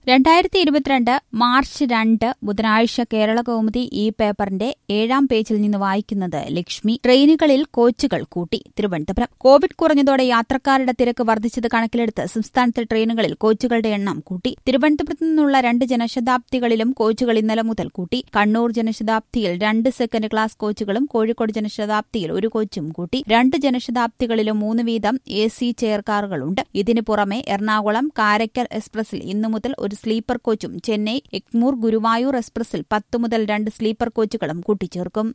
2022 March 2 ബുധനാഴ്ച കേരളകൗമുദി ഈ പേപ്പറിന്റെ 7-ാം പേജിൽ നിന്ന് വായിക്കുന്നത് ലക്ഷ്മി. ട്രെയിനുകളിൽ കോച്ചുകൾ കൂട്ടി. തിരുവനന്തപുരം. കോവിഡ് കുറഞ്ഞതോടെ യാത്രക്കാരുടെ തിരക്ക് വർദ്ധിച്ചത് കണക്കിലെടുത്ത് സംസ്ഥാനത്തെ ട്രെയിനുകളിൽ കോച്ചുകളുടെ എണ്ണം കൂട്ടി. തിരുവനന്തപുരത്ത് നിന്നുള്ള 2 ജനശതാബ്ദികളിലും കോച്ചുകൾ ഇന്നലെ മുതൽ കൂട്ടി. കണ്ണൂർ ജനശതാബ്ദിയിൽ 2 സെക്കൻഡ് ക്ലാസ് കോച്ചുകളും കോഴിക്കോട് ജനശതാബ്ദിയിൽ 1 കോച്ചും കൂട്ടി. 2 ജനശതാബ്ദികളിലും 3 വീതം AC ചെയർ കാറുകളുണ്ട്. ഇതിനു പുറമെ എറണാകുളം കാരയ്ക്കൽ എക്സ്പ്രസിൽ ഇന്നു മുതൽ ഒരു സ്ലീപ്പർ കോച്ചും ചെന്നൈ എഗ്മൂർ ഗുരുവായൂർ എക്സ്പ്രസിൽ 10 മുതൽ 2 സ്ലീപ്പർ കോച്ചുകളും കൂട്ടിച്ചേർക്കും.